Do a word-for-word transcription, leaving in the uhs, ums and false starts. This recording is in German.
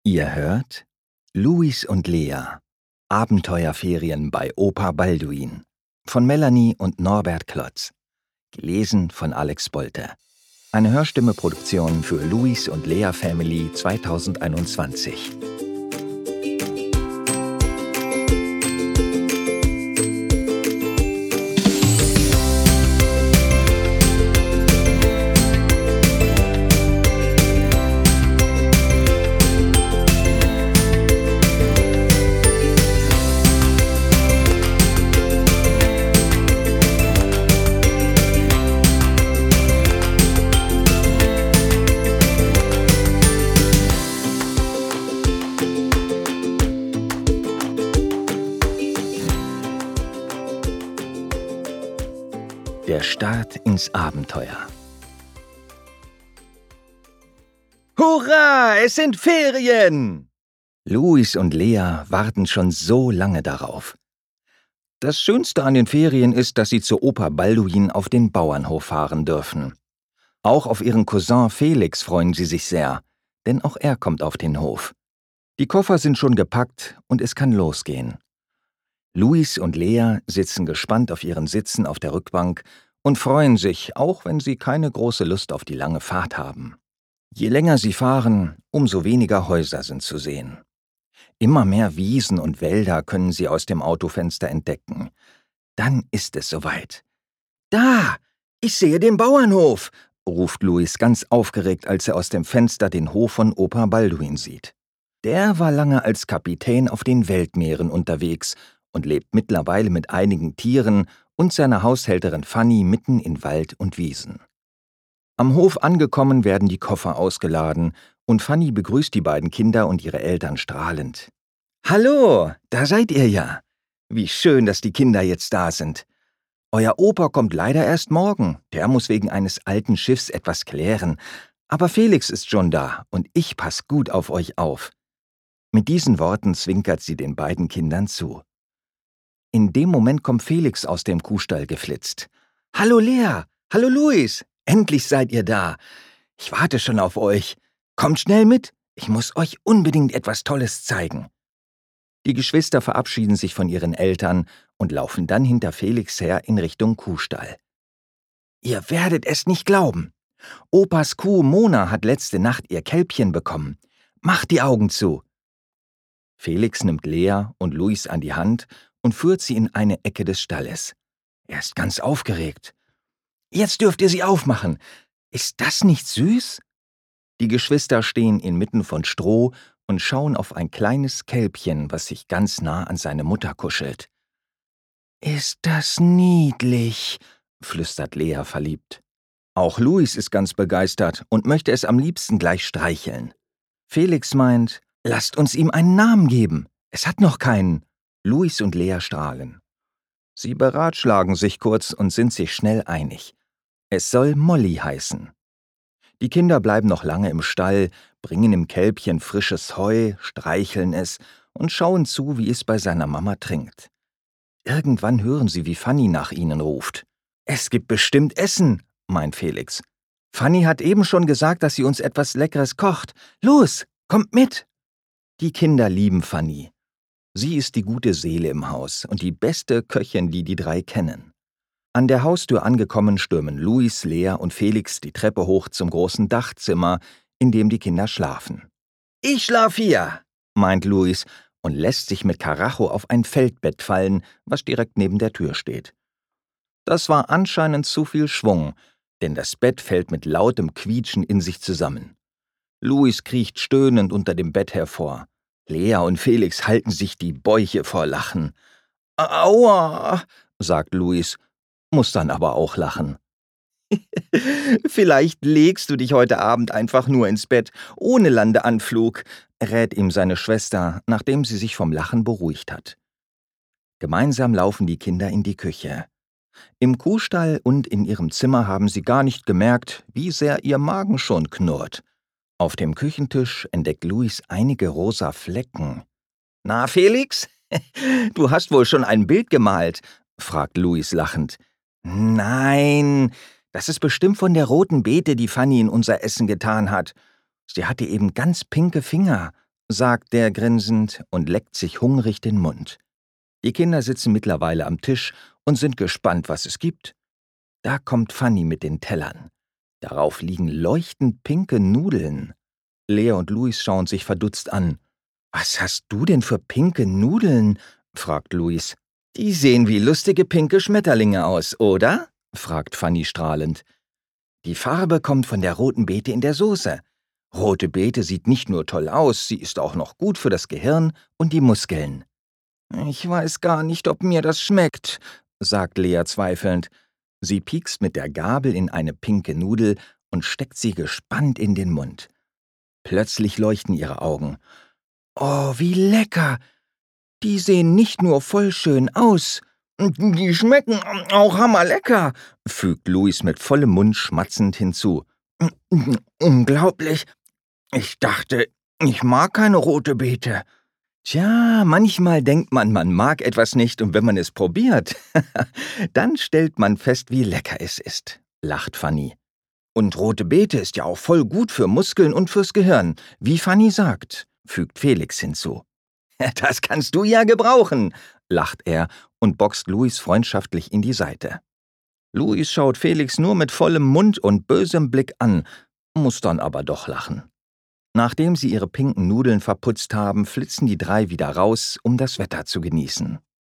Ihr hört Louis und Lea. Abenteuerferien bei Opa Balduin von Melanie und Norbert Klotz. Gelesen von Alex Bolte. Eine Hörstimme-Produktion für Louis und Lea Family zweitausendeinundzwanzig. Der Start ins Abenteuer. Hurra, es sind Ferien! Louis und Lea warten schon so lange darauf. Das Schönste an den Ferien ist, dass sie zu Opa Balduin auf den Bauernhof fahren dürfen. Auch auf ihren Cousin Felix freuen sie sich sehr, denn auch er kommt auf den Hof. Die Koffer sind schon gepackt und es kann losgehen. Louis und Lea sitzen gespannt auf ihren Sitzen auf der Rückbank und freuen sich, auch wenn sie keine große Lust auf die lange Fahrt haben. Je länger sie fahren, umso weniger Häuser sind zu sehen. Immer mehr Wiesen und Wälder können sie aus dem Autofenster entdecken. Dann ist es soweit. »Da, ich sehe den Bauernhof«, ruft Louis ganz aufgeregt, als er aus dem Fenster den Hof von Opa Balduin sieht. Der war lange als Kapitän auf den Weltmeeren unterwegs und lebt mittlerweile mit einigen Tieren und seiner Haushälterin Fanny mitten in Wald und Wiesen. Am Hof angekommen werden die Koffer ausgeladen und Fanny begrüßt die beiden Kinder und ihre Eltern strahlend. »Hallo, da seid ihr ja. Wie schön, dass die Kinder jetzt da sind. Euer Opa kommt leider erst morgen, der muss wegen eines alten Schiffs etwas klären, aber Felix ist schon da und ich pass gut auf euch auf.« Mit diesen Worten zwinkert sie den beiden Kindern zu. In dem Moment kommt Felix aus dem Kuhstall geflitzt. »Hallo Lea, hallo Louis, endlich seid ihr da. Ich warte schon auf euch. Kommt schnell mit, ich muss euch unbedingt etwas Tolles zeigen.« Die Geschwister verabschieden sich von ihren Eltern und laufen dann hinter Felix her in Richtung Kuhstall. »Ihr werdet es nicht glauben. Opas Kuh Mona hat letzte Nacht ihr Kälbchen bekommen. Macht die Augen zu.« Felix nimmt Lea und Louis an die Hand und führt sie in eine Ecke des Stalles. Er ist ganz aufgeregt. »Jetzt dürft ihr sie aufmachen. Ist das nicht süß?« Die Geschwister stehen inmitten von Stroh und schauen auf ein kleines Kälbchen, was sich ganz nah an seine Mutter kuschelt. »Ist das niedlich«, flüstert Lea verliebt. Auch Louis ist ganz begeistert und möchte es am liebsten gleich streicheln. Felix meint, »Lasst uns ihm einen Namen geben. Es hat noch keinen.« Louis und Lea strahlen. Sie beratschlagen sich kurz und sind sich schnell einig. Es soll Molly heißen. Die Kinder bleiben noch lange im Stall, bringen dem Kälbchen frisches Heu, streicheln es und schauen zu, wie es bei seiner Mama trinkt. Irgendwann hören sie, wie Fanny nach ihnen ruft. »Es gibt bestimmt Essen«, meint Felix. »Fanny hat eben schon gesagt, dass sie uns etwas Leckeres kocht. Los, kommt mit!« Die Kinder lieben Fanny. Sie ist die gute Seele im Haus und die beste Köchin, die die drei kennen. An der Haustür angekommen, stürmen Louis, Lea und Felix die Treppe hoch zum großen Dachzimmer, in dem die Kinder schlafen. »Ich schlaf hier«, meint Louis und lässt sich mit Karacho auf ein Feldbett fallen, was direkt neben der Tür steht. Das war anscheinend zu viel Schwung, denn das Bett fällt mit lautem Quietschen in sich zusammen. Louis kriecht stöhnend unter dem Bett hervor. Lea und Felix halten sich die Bäuche vor Lachen. »Aua«, sagt Louis, muss dann aber auch lachen. »Vielleicht legst du dich heute Abend einfach nur ins Bett, ohne Landeanflug«, rät ihm seine Schwester, nachdem sie sich vom Lachen beruhigt hat. Gemeinsam laufen die Kinder in die Küche. Im Kuhstall und in ihrem Zimmer haben sie gar nicht gemerkt, wie sehr ihr Magen schon knurrt. Auf dem Küchentisch entdeckt Louis einige rosa Flecken. »Na, Felix, du hast wohl schon ein Bild gemalt?« fragt Louis lachend. »Nein, das ist bestimmt von der roten Beete, die Fanny in unser Essen getan hat. Sie hatte eben ganz pinke Finger«, sagt der grinsend und leckt sich hungrig den Mund. Die Kinder sitzen mittlerweile am Tisch und sind gespannt, was es gibt. Da kommt Fanny mit den Tellern. Darauf liegen leuchtend pinke Nudeln. Lea und Luis schauen sich verdutzt an. »Was hast du denn für pinke Nudeln?« fragt Luis. »Die sehen wie lustige pinke Schmetterlinge aus, oder?« fragt Fanny strahlend. »Die Farbe kommt von der roten Beete in der Soße. Rote Beete sieht nicht nur toll aus, sie ist auch noch gut für das Gehirn und die Muskeln.« »Ich weiß gar nicht, ob mir das schmeckt«, sagt Lea zweifelnd. Sie piekst mit der Gabel in eine pinke Nudel und steckt sie gespannt in den Mund. Plötzlich leuchten ihre Augen. »Oh, wie lecker! Die sehen nicht nur voll schön aus, die schmecken auch hammerlecker«, fügt Luis mit vollem Mund schmatzend hinzu. »Unglaublich! Ich dachte, ich mag keine rote Beete.« »Tja, manchmal denkt man, man mag etwas nicht, und wenn man es probiert, dann stellt man fest, wie lecker es ist«, lacht Fanny. »Und rote Beete ist ja auch voll gut für Muskeln und fürs Gehirn, wie Fanny sagt«, fügt Felix hinzu. »Das kannst du ja gebrauchen«, lacht er und boxt Luis freundschaftlich in die Seite. Luis schaut Felix nur mit vollem Mund und bösem Blick an, muss dann aber doch lachen. Nachdem sie ihre pinken Nudeln verputzt haben, flitzen die drei wieder raus, um das Wetter zu genießen.